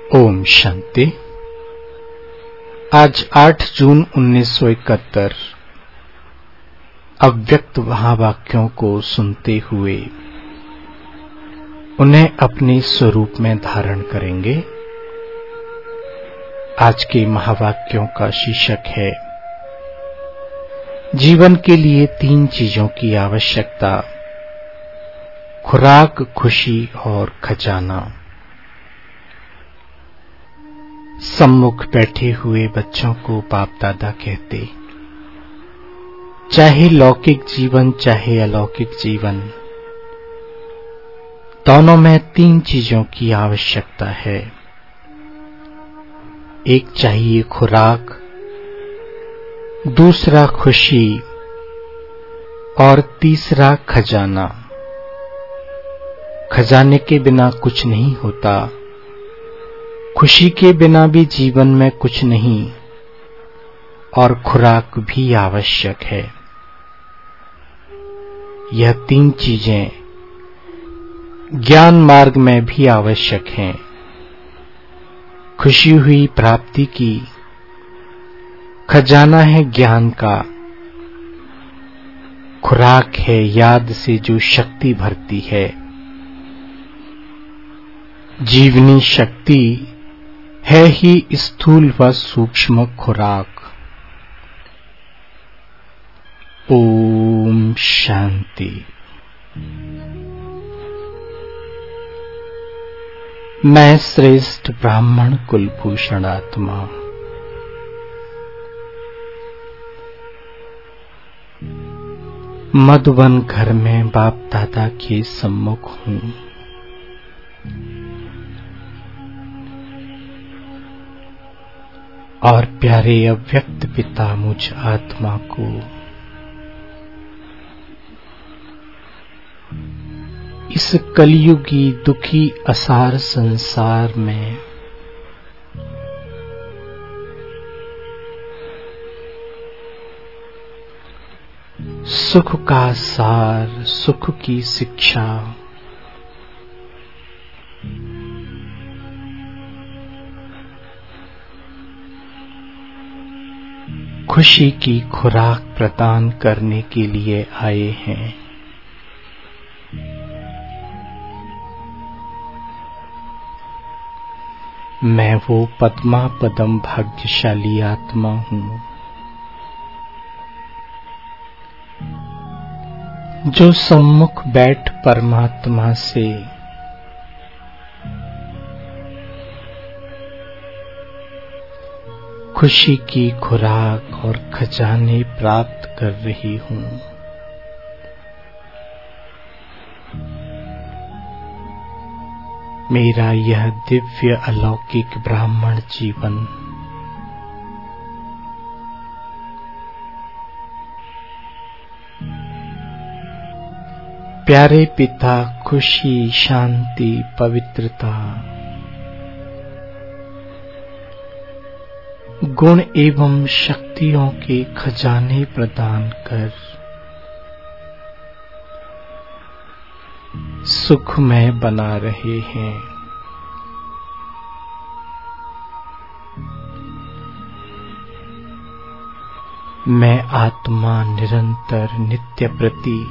ओम शांति। आज 8 जून 1971 अव्यक्त महावाक्यों को सुनते हुए उन्हें अपने स्वरूप में धारण करेंगे। आज के महावाक्यों का शीर्षक है जीवन के लिए 3 चीजों की आवश्यकता, खुराक, खुशी और खजाना। सम्मुख बैठे हुए बच्चों को बाप दादा कहते, चाहे लौकिक जीवन चाहे अलौकिक जीवन, दोनों में 3 चीजों की आवश्यकता है। एक चाहिए खुराक, दूसरा खुशी और तीसरा खजाना। खजाने के बिना कुछ नहीं होता, खुशी के बिना भी जीवन में कुछ नहीं और खुराक भी आवश्यक है। यह 3 चीजें ज्ञान मार्ग में भी आवश्यक हैं। खुशी हुई प्राप्ति की, खजाना है ज्ञान का, खुराक है याद से जो शक्ति भरती है। जीवनी शक्ति है ही स्थूल व सूक्ष्म खुराक। ओम शांति। मैं श्रेष्ठ ब्राह्मण कुलभूषण आत्मा मधुबन घर में बाप दादा के सम्मुख हूँ। और प्यारे अव्यक्त पिता मुझ आत्मा को इस कलयुगी दुखी असार संसार में सुख का सार, सुख की शिक्षा, खुशी की खुराक प्रदान करने के लिए आए हैं। मैं वो पद्मा पदम भाग्यशाली आत्मा हूँ जो सम्मुख बैठ परमात्मा से खुशी की खुराक और खजाने प्राप्त कर रही हूँ। मेरा यह दिव्य अलौकिक ब्राह्मण जीवन प्यारे पिता खुशी, शांति, पवित्रता, गुण एवं शक्तियों के खजाने प्रदान कर सुखमय बना रहे हैं। मैं आत्मा निरंतर नित्य प्रति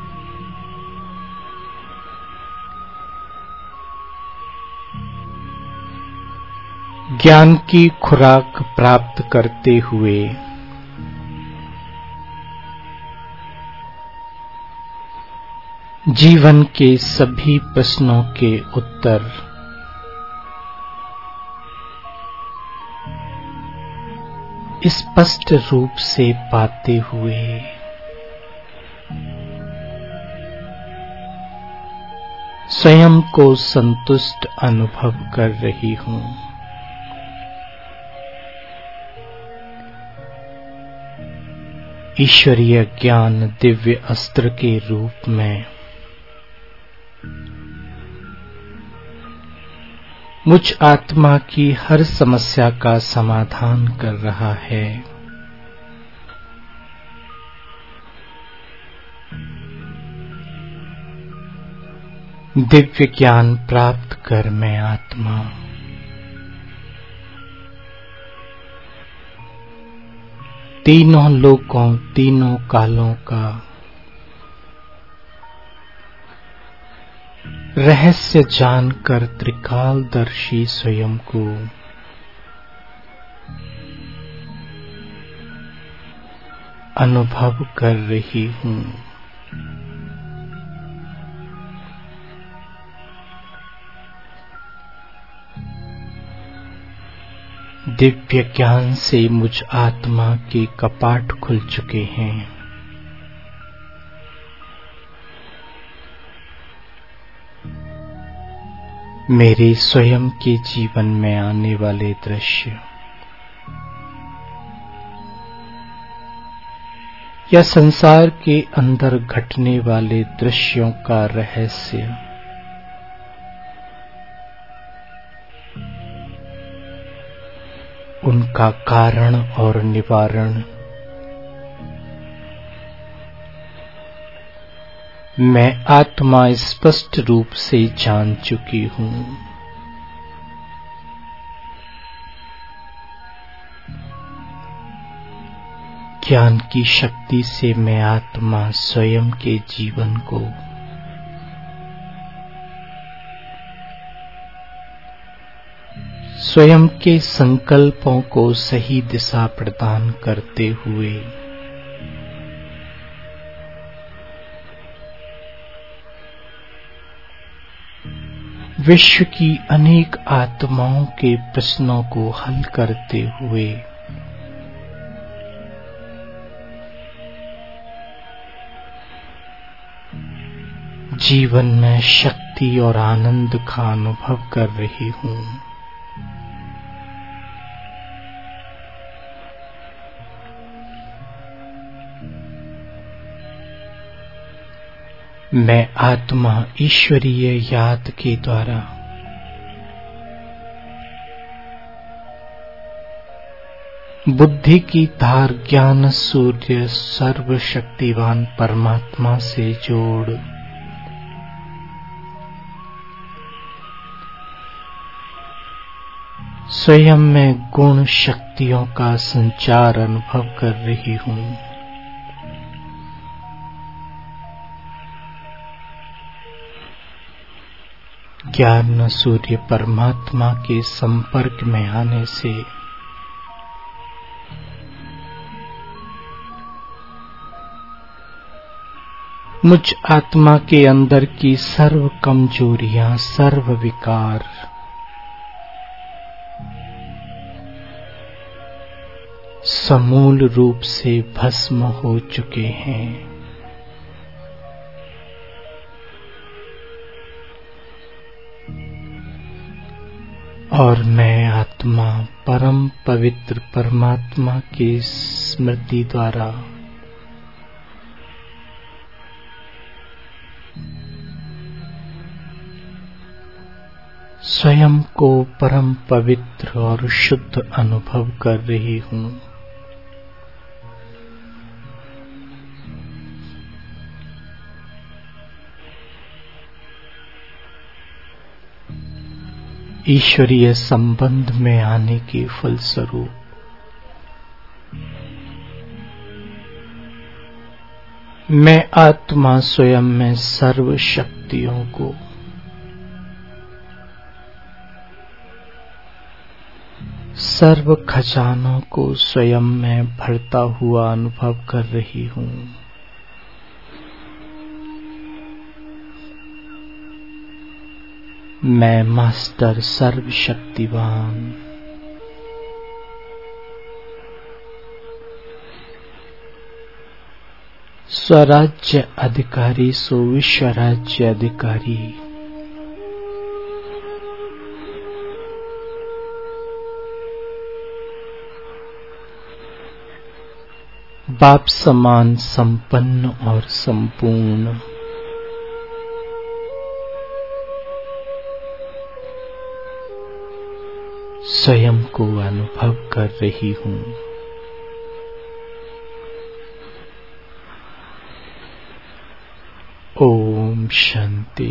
ज्ञान की खुराक प्राप्त करते हुए जीवन के सभी प्रश्नों के उत्तर स्पष्ट रूप से पाते हुए स्वयं को संतुष्ट अनुभव कर रही हूँ। ईश्वरीय ज्ञान दिव्य अस्त्र के रूप में मुझ आत्मा की हर समस्या का समाधान कर रहा है। दिव्य ज्ञान प्राप्त कर मैं आत्मा तीनों लोकों तीनों कालों का रहस्य जानकर त्रिकालदर्शी स्वयं को अनुभव कर रही हूँ। दिव्य ज्ञान से मुझ आत्मा के कपाट खुल चुके हैं। मेरे स्वयं के जीवन में आने वाले दृश्य या संसार के अंदर घटने वाले दृश्यों का रहस्य उनका कारण और निवारण मैं आत्मा स्पष्ट रूप से जान चुकी हूँ। ज्ञान की शक्ति से मैं आत्मा स्वयं के जीवन को स्वयं के संकल्पों को सही दिशा प्रदान करते हुए विश्व की अनेक आत्माओं के प्रश्नों को हल करते हुए जीवन में शक्ति और आनंद का अनुभव कर रही हूँ। मैं आत्मा ईश्वरीय याद के द्वारा बुद्धि की धार ज्ञान सूर्य सर्वशक्तिवान परमात्मा से जोड़ स्वयं में गुण शक्तियों का संचार अनुभव कर रही हूँ। ज्ञान सूर्य परमात्मा के संपर्क में आने से मुझ आत्मा के अंदर की सर्व कमजोरियां, सर्व विकार समूल रूप से भस्म हो चुके हैं। और मैं आत्मा परम पवित्र परमात्मा की स्मृति द्वारा स्वयं को परम पवित्र और शुद्ध अनुभव कर रही हूँ। ईश्वरीय संबंध में आने के फलस्वरूप मैं आत्मा स्वयं में सर्व शक्तियों को सर्व खजानों को स्वयं में भरता हुआ अनुभव कर रही हूँ। मैं मास्टर सर्वशक्तिवान स्वराज्य अधिकारी सो विश्व राज्य अधिकारी बाप समान संपन्न और संपूर्ण स्वयं को अनुभव कर रही हूँ। ओम शांति,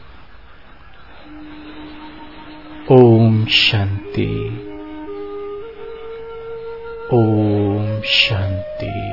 ओम शांति, ओम शांति। शांति।